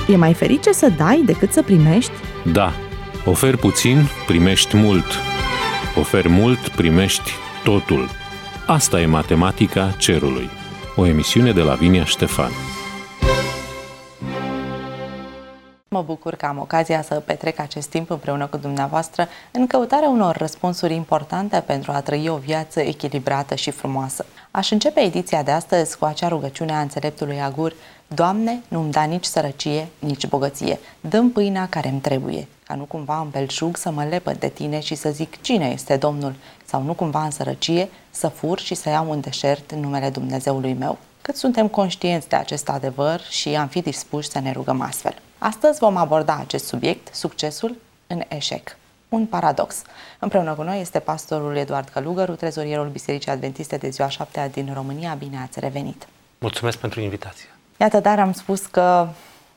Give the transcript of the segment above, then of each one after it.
E mai ferice să dai decât să primești? Da, oferi puțin, primești mult. Oferi mult, primești totul. Asta e matematica cerului. O emisiune de Lavinia Ștefan. Mă bucur că am ocazia să petrec acest timp împreună cu dumneavoastră în căutarea unor răspunsuri importante pentru a trăi o viață echilibrată și frumoasă. Aș începe ediția de astăzi cu acea rugăciune a înțeleptului Agur: Doamne, nu-mi da nici sărăcie, nici bogăție, dă-mi pâinea care-mi trebuie, ca nu cumva în belșug să mă lepăd de tine și să zic cine este Domnul, sau nu cumva în sărăcie să fur și să iau un deșert în numele Dumnezeului meu. Cât suntem conștienți de acest adevăr și am fi dispuși să ne rugăm astfel. Astăzi vom aborda acest subiect, succesul în eșec. Un paradox. Împreună cu noi este pastorul Eduard Călugăru, trezorierul Bisericii Adventiste de Ziua 7 din România. Bine ați revenit! Mulțumesc pentru invitație! Iată, dar am spus că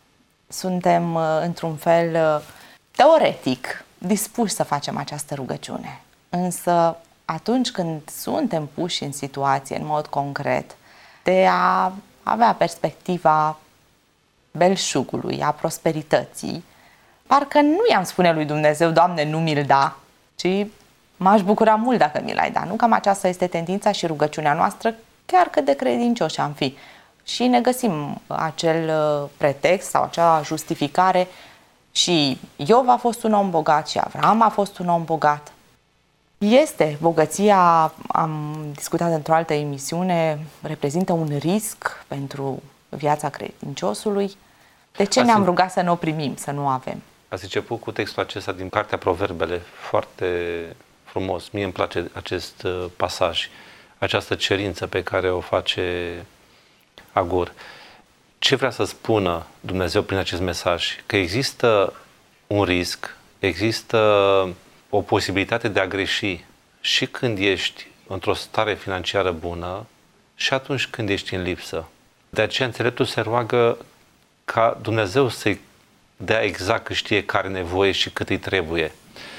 suntem, într-un fel, teoretic, dispuși să facem această rugăciune. Însă, atunci când suntem puși în situație, în mod concret, de a avea perspectiva belșugului, a prosperității, parcă nu i-am spune lui Dumnezeu: Doamne, nu mi-l da, ci m-aș bucura mult dacă mi l-ai da. Nu cam aceasta este tendința și rugăciunea noastră, chiar cât de credincioși am fi. Și ne găsim acel pretext sau acea justificare: și Iov a fost un om bogat și Avram a fost un om bogat. Este bogăția, am discutat într-o altă emisiune, reprezintă un risc pentru viața credinciosului. De ce ne-am rugat să nu o primim, să nu avem? Ați început cu textul acesta din Cartea Proverbele, foarte frumos. Mie îmi place acest pasaj, această cerință pe care o face Agur. Ce vrea să spună Dumnezeu prin acest mesaj? Că există un risc, există o posibilitate de a greși și când ești într-o stare financiară bună și atunci când ești în lipsă. De aceea înțeleptul se roagă ca Dumnezeu să-i dea exact că știe care nevoie și cât îi trebuie.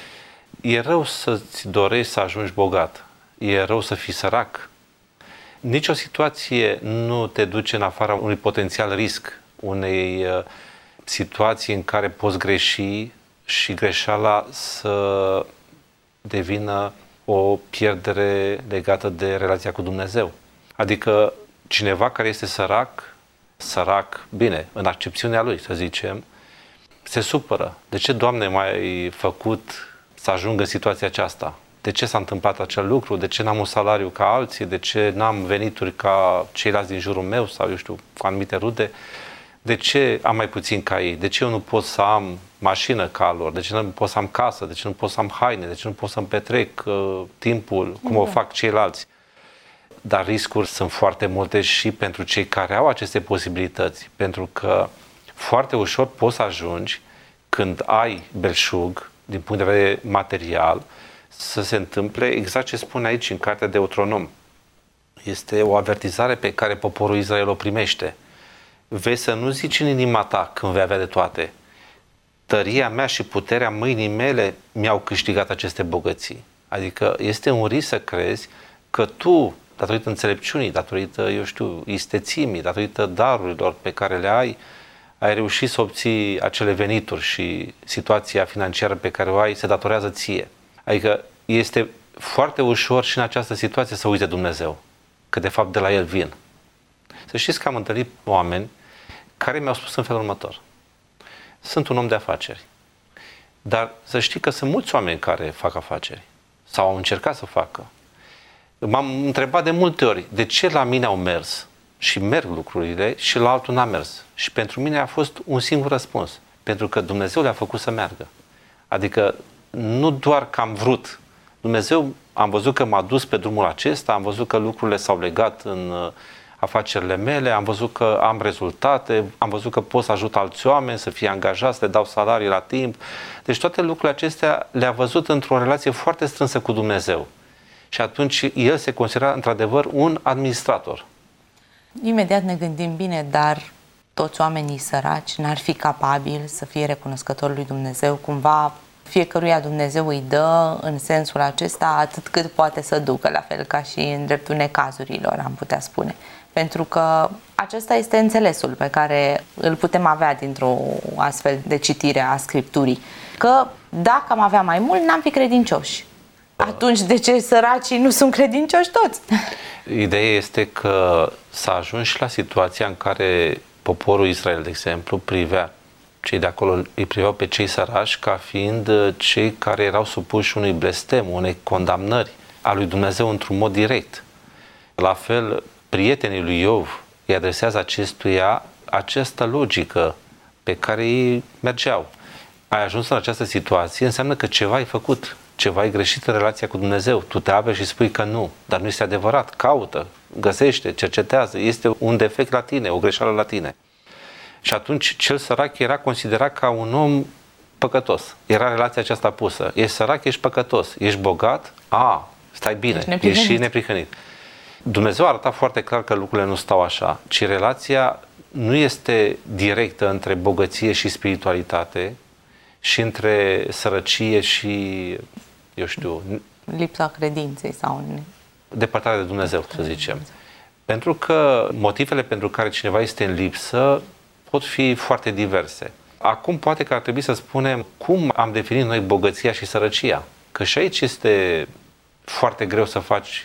E rău să-ți dorești să ajungi bogat. E rău să fii sărac. Nici o situație nu te duce în afara unui potențial risc, unei situații în care poți greși și greșeala să devină o pierdere legată de relația cu Dumnezeu. Adică cineva care este sărac, bine, în accepțiunea lui, să zicem, se supără. De ce, Doamne, m-ai făcut să ajung în situația aceasta? De ce s-a întâmplat acel lucru? De ce n-am un salariu ca alții? De ce n-am venituri ca ceilalți din jurul meu sau, eu știu, cu anumite rude? De ce am mai puțin ca ei? De ce eu nu pot să am mașină ca lor? De ce nu pot să am casă? De ce nu pot să am haine? De ce nu pot să-mi petrec timpul cum o fac ceilalți? Dar riscuri sunt foarte multe și pentru cei care au aceste posibilități, pentru că foarte ușor poți să ajungi, când ai belșug, din punct de vedere material, să se întâmple exact ce spune aici în Cartea Deuteronom. Este o avertizare pe care poporul Israel o primește. Vei să nu zici în inima ta când vei avea de toate: tăria mea și puterea mâinii mele mi-au câștigat aceste bogății. Adică este un risc să crezi că tu, datorită înțelepciunii, datorită, eu știu, istețimii, datorită darurilor pe care le ai reușit să obții acele venituri și situația financiară pe care o ai se datorează ție. Adică este foarte ușor și în această situație să uiți de Dumnezeu, că de fapt de la El vin. Să știți că am întâlnit oameni care mi-au spus în felul următor: sunt un om de afaceri, dar să știi că sunt mulți oameni care fac afaceri sau au încercat să facă. M-am întrebat de multe ori de ce la mine au mers și merg lucrurile și la altul n-a mers. Și pentru mine a fost un singur răspuns: pentru că Dumnezeu le-a făcut să meargă. Adică nu doar că am vrut. Dumnezeu, am văzut că m-a dus pe drumul acesta, am văzut că lucrurile s-au legat în afacerile mele, am văzut că am rezultate, am văzut că pot să ajut alți oameni să fie angajați, le dau salarii la timp. Deci toate lucrurile acestea le-a văzut într-o relație foarte strânsă cu Dumnezeu. Și atunci el se considera într-adevăr un administrator. Imediat ne gândim: bine, dar toți oamenii săraci n-ar fi capabili să fie recunoscători lui Dumnezeu? Cumva Fiecăruia Dumnezeu îi dă în sensul acesta atât cât poate să ducă, la fel ca și în dreptul necazurilor, am putea spune. Pentru că acesta este înțelesul pe care îl putem avea dintr-o astfel de citire a Scripturii. Că dacă am avea mai mult, n-am fi credincioși. Atunci de ce săracii nu sunt credincioși toți? Ideea este că s-a ajuns și la situația în care poporul Israel, de exemplu, privea, cei de acolo îi priveau pe cei săraci ca fiind cei care erau supuși unui blestem, unei condamnări a lui Dumnezeu într-un mod direct. La fel, prietenii lui Iov îi adresează acestuia această logică pe care ei mergeau. Ai ajuns în această situație, înseamnă că ceva ai făcut, ceva ai greșit în relația cu Dumnezeu. Tu te aperi și spui că nu, dar nu este adevărat. Caută, găsește, cercetează. Este un defect la tine, o greșeală la tine. Și atunci cel sărac era considerat ca un om păcătos. Era relația aceasta pusă. Ești sărac, ești păcătos. Ești bogat? Stai bine, ești și neprihănit. Dumnezeu a arătat foarte clar că lucrurile nu stau așa, ci relația nu este directă între bogăție și spiritualitate și între sărăcie și, eu știu, lipsa credinței sau depărtarea de Dumnezeu, să zicem. Pentru că motivele pentru care cineva este în lipsă pot fi foarte diverse. Acum poate că ar trebui să spunem cum am definit noi bogăția și sărăcia. Că și aici este foarte greu să faci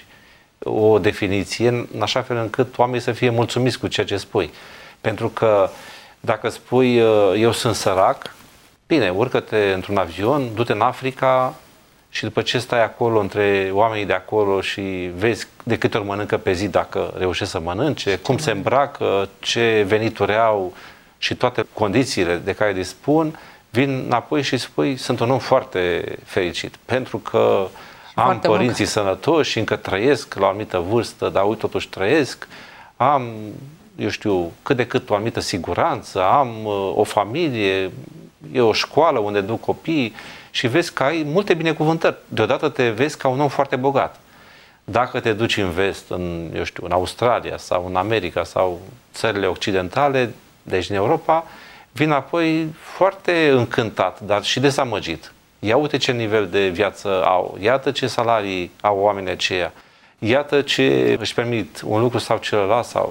o definiție în așa fel încât oamenii să fie mulțumiți cu ceea ce spui. Pentru că dacă spui eu sunt sărac, bine, urcă-te într-un avion, du-te în Africa și după ce stai acolo între oamenii de acolo și vezi de câte ori mănâncă pe zi, dacă reușești să mănânce, cum se îmbracă, ce venituri au și toate condițiile de care dispun, vin înapoi și spui sunt un om foarte fericit, pentru că am părinții sănătoși și încă trăiesc la o anumită vârstă, dar uite, totuși trăiesc, am, eu știu, cât de cât o anumită siguranță, am o familie, e o școală unde duc copii și vezi că ai multe binecuvântări. Deodată te vezi ca un om foarte bogat. Dacă te duci în vest, eu știu, în Australia sau în America sau țările occidentale, deci în Europa, vin apoi foarte încântat, dar și dezamăgit. Ia uite ce nivel de viață au, iată ce salarii au oamenii aceia, iată ce își permit un lucru sau celălalt sau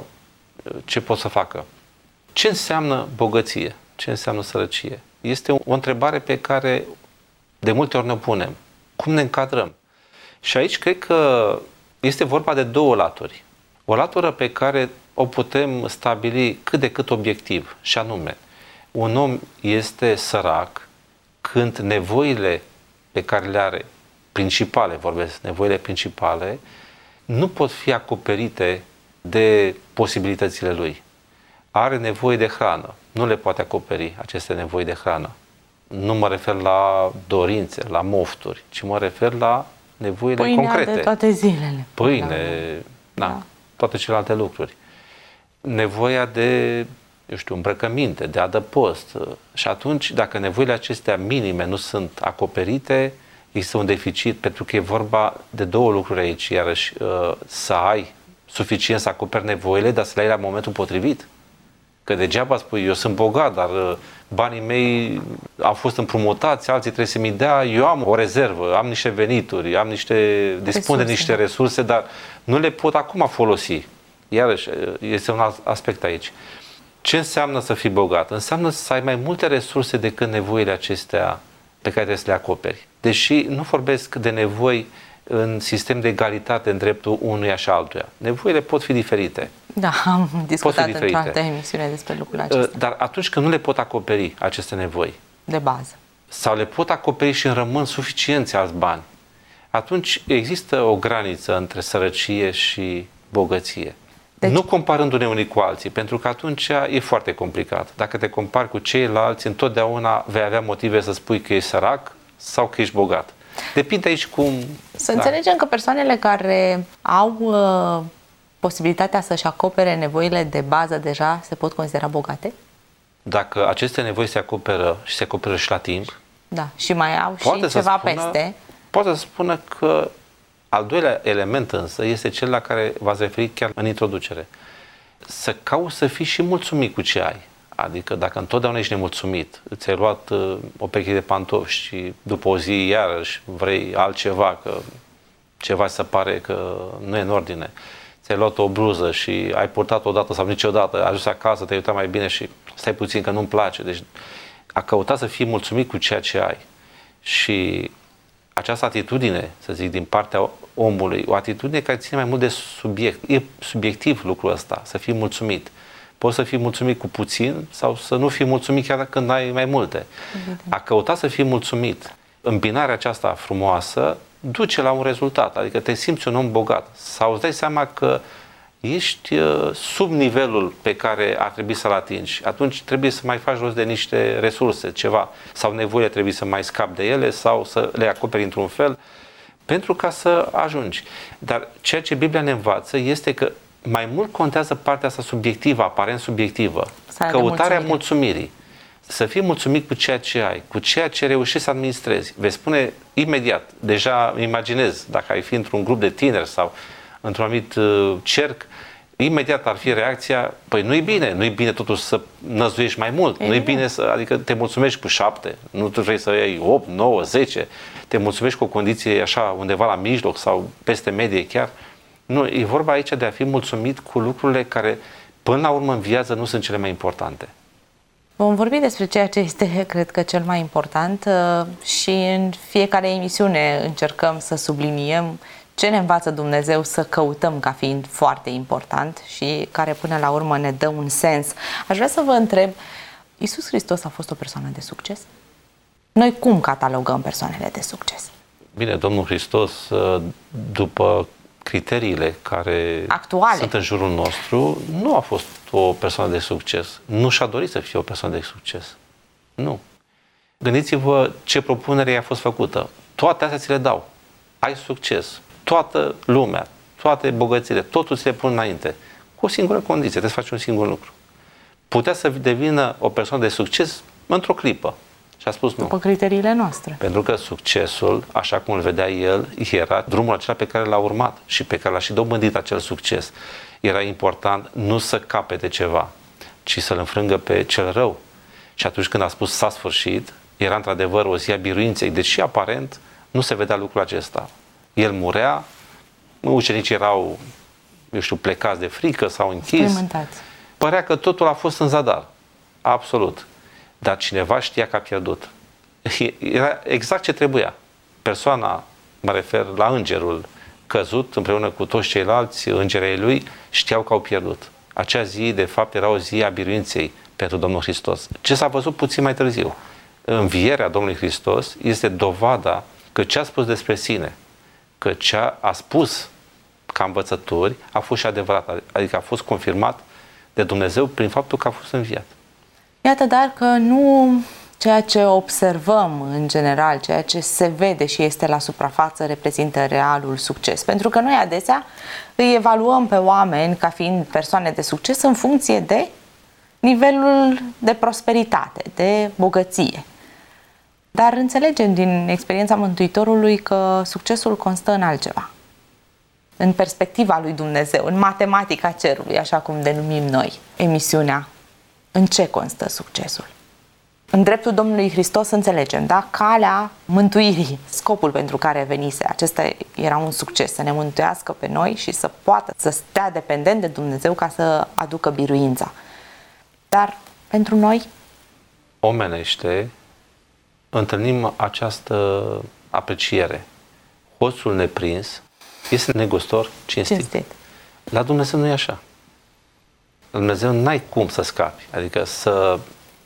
ce pot să facă. Ce înseamnă bogăție? Ce înseamnă sărăcie? Este o întrebare pe care de multe ori ne punem. Cum ne încadrăm? Și aici cred că este vorba de două laturi. O latură pe care o putem stabili cât de cât obiectiv, și anume, un om este sărac când nevoile pe care le are, principale, vorbesc, nevoile principale, nu pot fi acoperite de posibilitățile lui. Are nevoie de hrană, nu le poate acoperi aceste nevoi de hrană. Nu mă refer la dorințe, la mofturi, ci mă refer la nevoile concrete. Pâinea de toate zilele. Pâine, toate celelalte lucruri. Nevoia de, eu știu, îmbrăcăminte, de adăpost. Și atunci, dacă nevoile acestea minime nu sunt acoperite, există un deficit, pentru că e vorba de două lucruri aici, iarăși, să ai suficient să acoperi nevoile, dar să le ai la momentul potrivit. Că degeaba spui, eu sunt bogat, dar banii mei au fost împrumutați, alții trebuie să mi dea, eu am o rezervă, am niște venituri, dispun de niște resurse, dar nu le pot acum folosi. Iarăși, este un aspect aici. Ce înseamnă să fii bogat? Înseamnă să ai mai multe resurse decât nevoile acestea pe care trebuie să le acoperi. Deși nu vorbesc de nevoi în sistem de egalitate în dreptul unuia și altuia. Nevoile pot fi diferite. Da, am discutat într-o altă emisiune despre lucrul acesta. Dar atunci când nu le pot acoperi aceste nevoi de bază sau le pot acoperi și îmi rămân suficienți alți bani, atunci există o graniță între sărăcie și bogăție. Deci, nu comparându-ne unii cu alții, pentru că atunci e foarte complicat. Dacă te compari cu ceilalți, întotdeauna vei avea motive să spui că ești sărac sau că ești bogat. Depinde aici cum... Să înțelegem că persoanele care au posibilitatea să-și acopere nevoile de bază deja se pot considera bogate? Dacă aceste nevoi se acoperă și se acoperă și la timp... Da, și mai au și ceva peste... Poate să spună că al doilea element însă este cel la care v-ați referit chiar în introducere. Să cauți să fii și mulțumit cu ce ai. Adică dacă întotdeauna ești nemulțumit, ți-ai luat o pereche de pantofi și după o zi iarăși vrei altceva, că ceva se pare că nu e în ordine, ți-ai luat o bluză și ai purtat-o odată sau niciodată, ai ajuns acasă, te-ai uitat mai bine și stai puțin că nu-mi place. Deci a căuta să fii mulțumit cu ceea ce ai. Și această atitudine, să zic, din partea omului, o atitudine care ține mai mult de subiect. E subiectiv lucrul ăsta, să fii mulțumit. Poți să fii mulțumit cu puțin sau să nu fii mulțumit chiar când ai mai multe. A căuta să fii mulțumit, îmbinarea aceasta frumoasă duce la un rezultat, adică te simți un om bogat sau îți dai seama că ești sub nivelul pe care ar trebui să-l atingi. Atunci trebuie să mai faci rost de niște resurse, ceva, sau nevoile trebuie să mai scapi de ele sau să le acoperi într-un fel pentru ca să ajungi. Dar ceea ce Biblia ne învață este că mai mult contează partea asta subiectivă, aparent subiectivă, căutarea mulțumirii. Să fii mulțumit cu ceea ce ai, cu ceea ce reușești să administrezi. Vei spune imediat, deja imaginez, dacă ai fi într-un grup de tineri sau într-un anumit cerc, imediat ar fi reacția, păi nu-i bine totuși să năzuiești mai mult, nu-i bine adică te mulțumești cu 7, nu tu vrei să iei 8, 9, 10, te mulțumești cu o condiție așa undeva la mijloc sau peste medie chiar. Nu, e vorba aici de a fi mulțumit cu lucrurile care până la urmă în viață nu sunt cele mai importante. Vom vorbi despre ceea ce este, cred că, cel mai important și în fiecare emisiune încercăm să subliniem ce ne învață Dumnezeu să căutăm ca fiind foarte important și care până la urmă ne dă un sens. Aș vrea să vă întreb, Iisus Hristos a fost o persoană de succes? Noi cum catalogăm persoanele de succes? Bine, Domnul Hristos, după criteriile care actuale sunt în jurul nostru, nu a fost o persoană de succes. Nu și-a dorit să fie o persoană de succes. Nu. Gândiți-vă ce propunere i-a fost făcută. Toate astea ți le dau. Ai succes. Toată lumea, toate bogățile, totul ți le pun înainte. Cu o singură condiție, trebuie să faci un singur lucru. Putea să devină o persoană de succes într-o clipă. Și a spus nu. După criteriile noastre. Pentru că succesul, așa cum îl vedea el, era drumul acela pe care l-a urmat și pe care l-a și dobândit acel succes. Era important nu să capete ceva, ci să-l înfrângă pe cel rău. Și atunci când a spus s-a sfârșit, era într-adevăr o zi a biruinței, deși aparent nu se vedea lucrul acesta. El murea, ucenicii erau, plecați de frică, s-au închis. Spăimântați. Părea că totul a fost în zadar. Absolut. Dar cineva știa că a pierdut. Era exact ce trebuia. Persoana, mă refer la îngerul căzut împreună cu toți ceilalți îngerii lui, știau că au pierdut. Acea zi, de fapt, era o zi a biruinței pentru Domnul Hristos. Ce s-a văzut puțin mai târziu? Învierea Domnului Hristos este dovada că ce a spus despre sine, că ce a spus ca învățături a fost și adevărat, adică a fost confirmat de Dumnezeu prin faptul că a fost înviat. Iată, dar că nu ceea ce observăm în general, ceea ce se vede și este la suprafață reprezintă realul succes. Pentru că noi adesea îi evaluăm pe oameni ca fiind persoane de succes în funcție de nivelul de prosperitate, de bogăție. Dar înțelegem din experiența Mântuitorului că succesul constă în altceva. În perspectiva lui Dumnezeu, în matematica cerului, așa cum denumim noi emisiunea. În ce constă succesul? În dreptul Domnului Hristos înțelegem, da? Calea mântuirii, scopul pentru care venise. Acesta era un succes, să ne mântuiască pe noi și să poată să stea dependent de Dumnezeu ca să aducă biruința. Dar pentru noi? Omenește, întâlnim această apreciere. Hoțul neprins este negustor cinstit. La Dumnezeu nu e așa. La Dumnezeu n-ai cum să scapi, adică să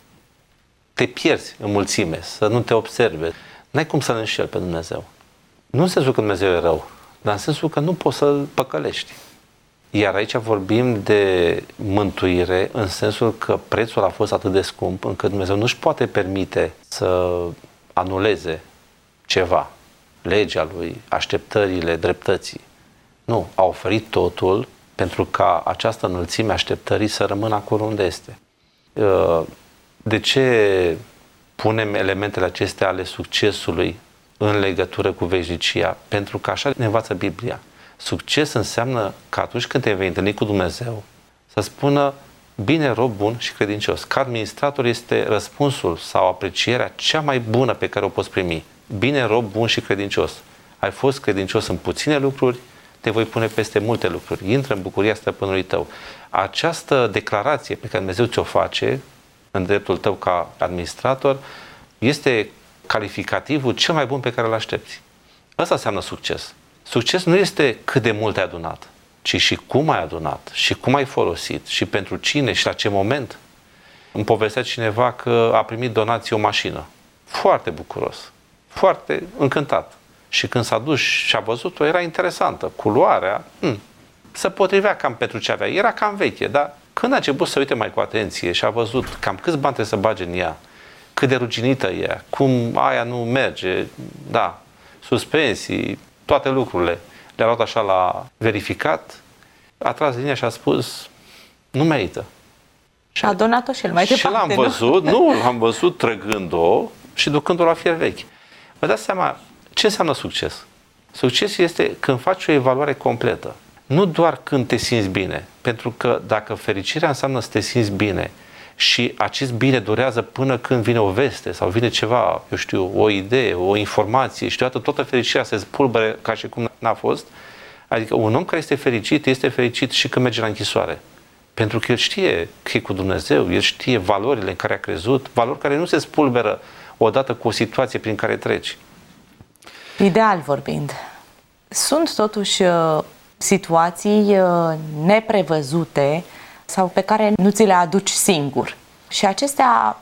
te pierzi în mulțime, să nu te observe. N-ai cum să-L înșeli pe Dumnezeu. Nu în sensul că Dumnezeu e rău, dar în sensul că nu poți să-L păcălești. Iar aici vorbim de mântuire în sensul că prețul a fost atât de scump încât Dumnezeu nu-și poate permite să anuleze ceva, legea Lui, așteptările, dreptății. Nu, a oferit totul pentru ca această înălțime așteptării să rămână acolo unde este. De ce punem elementele acestea ale succesului în legătură cu veșnicia? Pentru că așa ne învață Biblia. Succes înseamnă că atunci când te vei întâlni cu Dumnezeu, să spună, bine, rob bun și credincios. Ca administrator este răspunsul sau aprecierea cea mai bună pe care o poți primi. Bine, rob bun și credincios. Ai fost credincios în puține lucruri, te voi pune peste multe lucruri. Intră în bucuria stăpânului tău. Această declarație pe care Dumnezeu ți-o face în dreptul tău ca administrator este calificativul cel mai bun pe care îl aștepți. Asta înseamnă succes. Succes nu este cât de mult ai adunat, ci și cum ai adunat, și cum ai folosit, și pentru cine, și la ce moment. Îmi povestea cineva că a primit donație o mașină. Foarte bucuros, foarte încântat. Și când s-a dus și a văzut-o, era interesantă. Culoarea se potrivea cam pentru ce avea. Era cam veche, dar când a început să uite mai cu atenție și a văzut cam câți bani trebuie să bage în ea, cât de ruginită e, cum aia nu merge, da, suspensii, toate lucrurile, le-a luat așa la verificat, a tras linia și a spus, nu merită. Și a donat-o și el mai departe. Și l-am văzut, l-am văzut trăgând-o și ducând-o la fier vechi. Vă dați seama ce înseamnă succes? Succes este când faci o evaluare completă. Nu doar când te simți bine, pentru că dacă fericirea înseamnă să te simți bine și acest bine durează până când vine o veste sau vine ceva, eu știu, o idee, o informație și deodată toată fericirea se spulbere ca și cum n-a fost, adică un om care este fericit și când merge la închisoare. Pentru că el știe că e cu Dumnezeu, el știe valorile în care a crezut, valori care nu se spulberă odată cu o situație prin care treci. Ideal vorbind, sunt totuși situații neprevăzute sau pe care nu ți le aduci singur. Și acestea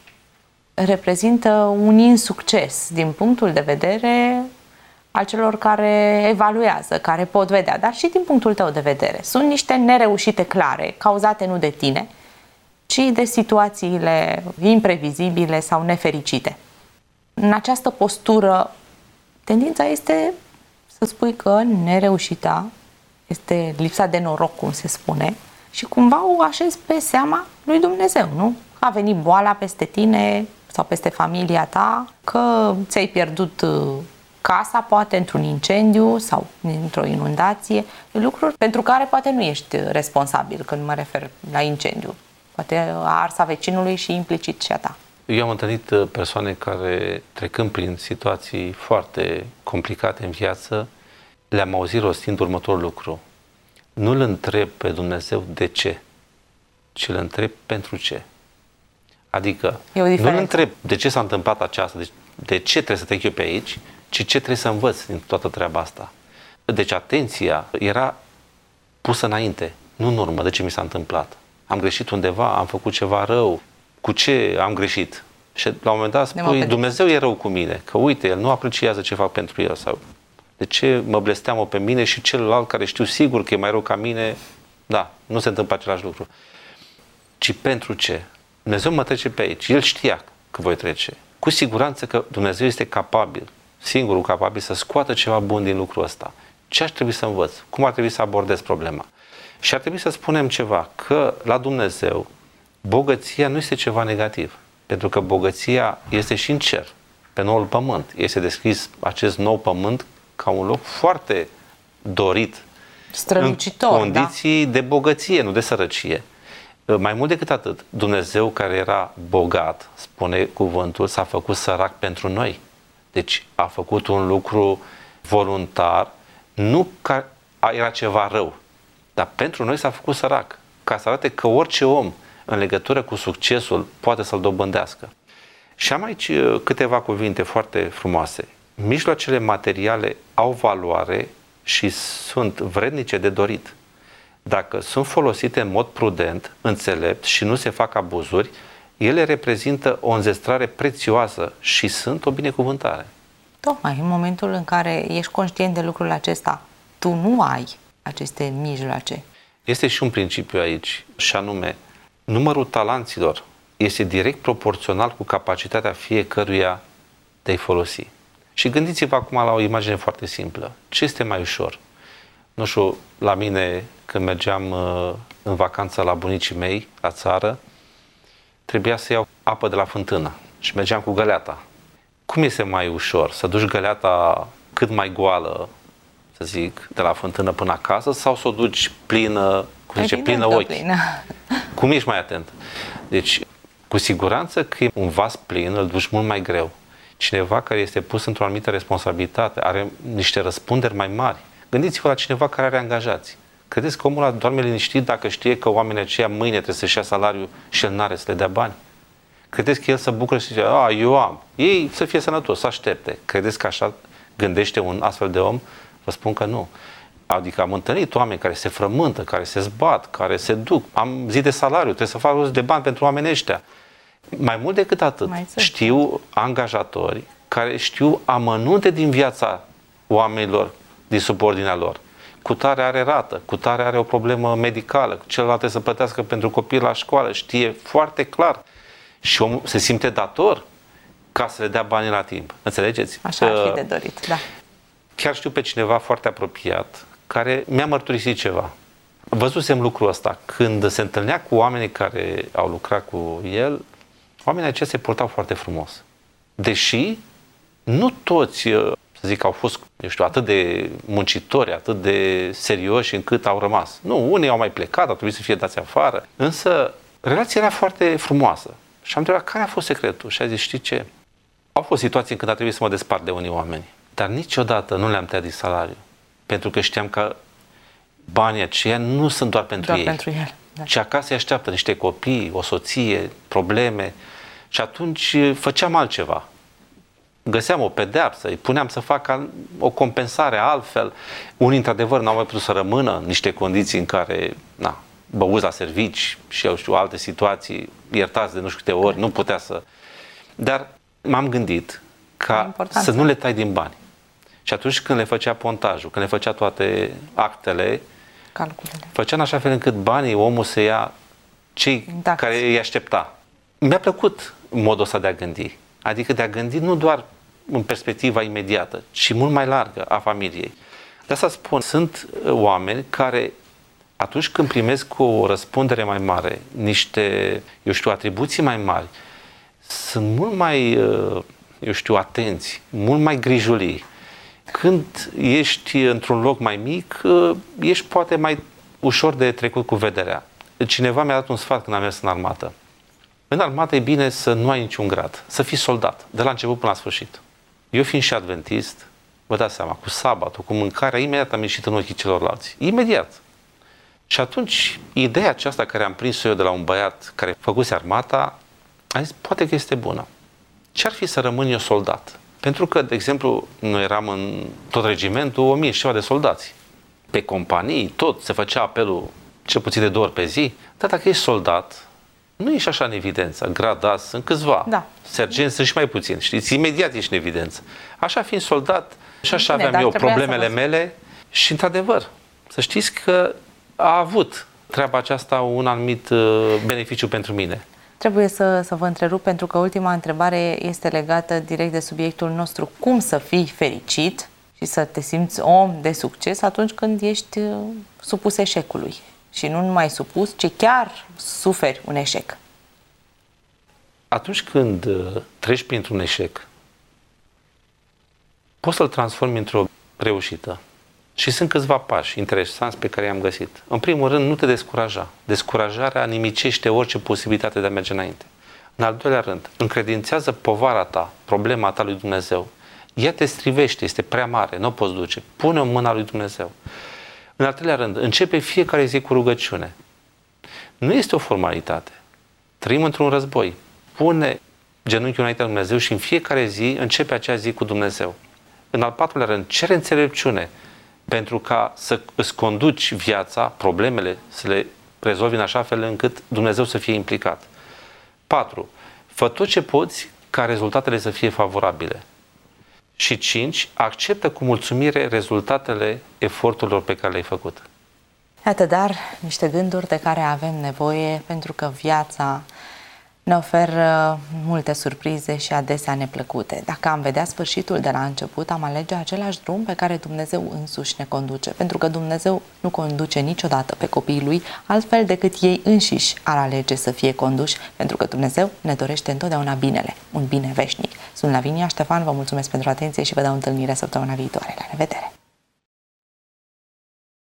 reprezintă un insucces din punctul de vedere al celor care evaluează, care pot vedea, dar și din punctul tău de vedere. Sunt niște nereușite clare, cauzate nu de tine, ci de situațiile imprevizibile sau nefericite. În această postură, tendința este să spui că nereușita este lipsa de noroc, cum se spune, și cumva o așezi pe seama lui Dumnezeu, nu? A venit boala peste tine sau peste familia ta, că ți-ai pierdut casa, poate într-un incendiu sau într-o inundație, lucruri pentru care poate nu ești responsabil când mă refer la incendiu. Poate a ars a vecinului și implicit și a ta. Eu am întâlnit persoane care, trecând prin situații foarte complicate în viață, le-am auzit rostind următorul lucru. Nu-L întreb pe Dumnezeu de ce, ci îl întreb pentru ce. Adică, nu-L întreb de ce s-a întâmplat aceasta, de ce trebuie să trec eu pe aici, ci ce trebuie să învăț din toată treaba asta. Deci atenția era pusă înainte, nu în urmă, de ce mi s-a întâmplat. Am greșit undeva, am făcut ceva rău, cu ce am greșit? Și la un moment dat spui, Dumnezeu e rău cu mine, că uite, El nu apreciază ce fac pentru El, sau de ce mă blesteamă pe mine și celălalt care știu sigur că e mai rău ca mine, da, nu se întâmplă același lucru. Ci pentru ce? Dumnezeu mă trece pe aici, El știa că voi trece. Cu siguranță că Dumnezeu este capabil, singurul capabil să scoată ceva bun din lucrul ăsta. Ce ar trebui să învăț? Cum ar trebui să abordez problema? Și ar trebui să spunem ceva, că la Dumnezeu bogăția nu este ceva negativ, pentru că bogăția este și în cer, pe noul pământ. Este descris acest nou pământ ca un loc foarte dorit, strălucitor, în condiții de bogăție, nu de sărăcie. Mai mult decât atât, Dumnezeu care era bogat, spune cuvântul, s-a făcut sărac pentru noi. Deci a făcut un lucru voluntar, nu că era ceva rău, dar pentru noi s-a făcut sărac, ca să arate că orice om în legătură cu succesul poate să-l dobândească. Și am aici câteva cuvinte foarte frumoase. Mijloacele materiale au valoare și sunt vrednice de dorit. Dacă sunt folosite în mod prudent, înțelept și nu se fac abuzuri, ele reprezintă o înzestrare prețioasă și sunt o binecuvântare. Tocmai în momentul în care ești conștient de lucrul acesta, tu nu ai aceste mijloace. Este și un principiu aici, și anume, numărul talanților este direct proporțional cu capacitatea fiecăruia de a-i folosi. Și gândiți-vă acum la o imagine foarte simplă. Ce este mai ușor? Nu știu, la mine, când mergeam în vacanță la bunicii mei, la țară, trebuia să iau apă de la fântână și mergeam cu găleata. Cum este mai ușor? Să duci găleata cât mai goală, să zic, de la fântână până acasă, sau să o duci plină, cum zice, plină ochi? Plină. Cum ești mai atent? Deci, cu siguranță că e un vas plin, îl duci mult mai greu. Cineva care este pus într-o anumită responsabilitate, are niște răspunderi mai mari. Gândiți-vă la cineva care are angajați. Credeți că omul ăla doarme liniștit dacă știe că oamenii aceia mâine trebuie să-și ia salariul și el n-are să le dea bani? Credeți că el să bucură și zice, eu am. Ei să fie sănătos, să aștepte. Credeți că așa gândește un astfel de om? Vă spun că nu. Adică am întâlnit oameni care se frământă, care se zbat, care se duc. Am zi de salariu, trebuie să fac rost de bani pentru oamenii ăștia. Mai mult decât atât, știu angajatori care știu amănunte din viața oamenilor din subordinea lor. Cutare are rată, cutare are o problemă medicală, celălalt trebuie să plătească pentru copii la școală, știe foarte clar. Și omul se simte dator ca să le dea banii la timp. Înțelegeți? Așa ar fi de dorit, da. Chiar știu pe cineva foarte apropiat care mi-a mărturisit ceva. Văzusem lucrul ăsta. Când se întâlnea cu oamenii care au lucrat cu el, oamenii aceia se purtau foarte frumos. Deși nu toți, să zic, au fost, atât de muncitori, atât de serioși încât au rămas. Nu, unii au mai plecat, au trebuit să fie dați afară. Însă, relația era foarte frumoasă. Și am întrebat, care a fost secretul? Și a zis, știi ce? Au fost situații în când a trebuit să mă despart de unii oameni. Dar niciodată nu le-am tăiat din salariu. Pentru că știam că banii aceia nu sunt doar pentru ei. Pentru el, da. Și acasă îi așteaptă niște copii, o soție, probleme. Și atunci făceam altceva. Găseam o pedeapsă, îi puneam să facă o compensare altfel. Unii, într-adevăr, n-au mai putut să rămână în niște condiții în care, băuți la servici și eu știu, alte situații, iertați de nu știu câte ori, nu putea să... Dar m-am gândit ca să nu le tai din bani. Și atunci când le făcea pontajul, când le făcea toate actele, calculele, făcea în așa fel încât banii omul să ia cei care îi aștepta. Mi-a plăcut modul ăsta de a gândi. Adică de a gândi nu doar în perspectiva imediată, ci mult mai largă a familiei. De asta spun, sunt oameni care atunci când primesc cu o răspundere mai mare, niște, atribuții mai mari, sunt mult mai, atenți, mult mai grijulii. Când ești într-un loc mai mic, ești poate mai ușor de trecut cu vederea. Cineva mi-a dat un sfat când am mers în armată. În armată e bine să nu ai niciun grad, să fii soldat, de la început până la sfârșit. Eu fiind și adventist, vă dați seama, cu sabatul, cu mâncarea, imediat am ieșit în ochii celorlalți. Imediat. Și atunci, ideea aceasta care am prins-o eu de la un băiat care făcuse armata, am zis, poate că este bună. Ce-ar fi să rămân eu soldat? Pentru că, de exemplu, noi eram în tot regimentul 1000 și ceva de soldați. Pe companii, tot, se făcea apelul cel puțin de 2 ori pe zi. Dar dacă ești soldat, nu ești așa în evidență. Gradați, sunt câțiva. Da. Sergenți sunt și mai puțini, știți? Imediat ești în evidență. Așa fiind soldat, și așa aveam eu problemele mele și, într-adevăr, să știți că a avut treaba aceasta un anumit beneficiu pentru mine. Trebuie să vă întrerup pentru că ultima întrebare este legată direct de subiectul nostru. Cum să fii fericit și să te simți om de succes atunci când ești supus eșecului? Și nu numai supus, ci chiar suferi un eșec. Atunci când treci printr-un eșec, poți să-l transformi într-o reușită. Și sunt câțiva pași interesanți pe care i-am găsit. În primul rând, nu te descuraja. Descurajarea nimicește orice posibilitate de a merge înainte. În al doilea rând, încredințează povara ta, problema ta lui Dumnezeu. Ea te strivește, este prea mare, nu o poți duce. Pune-o în mâna lui Dumnezeu. În al treilea rând, începe fiecare zi cu rugăciune. Nu este o formalitate. Trăim într-un război. Pune genunchiul înaintea lui Dumnezeu și în fiecare zi începe acea zi cu Dumnezeu. În al patrulea rând, cere înțelepciune pentru ca să îți conduci viața, problemele, să le rezolvi în așa fel încât Dumnezeu să fie implicat. 4. Fă tot ce poți ca rezultatele să fie favorabile. Și 5. Acceptă cu mulțumire rezultatele eforturilor pe care le-ai făcut. Iată, dar niște gânduri de care avem nevoie pentru că viața ne oferă multe surprize și adesea neplăcute. Dacă am vedea sfârșitul de la început, am alege același drum pe care Dumnezeu însuși ne conduce. Pentru că Dumnezeu nu conduce niciodată pe copiii Lui altfel decât ei înșiși ar alege să fie conduși, pentru că Dumnezeu ne dorește întotdeauna binele, un bine veșnic. Sunt Lavinia Ștefan, vă mulțumesc pentru atenție și vă dau întâlnire săptămâna viitoare. La revedere!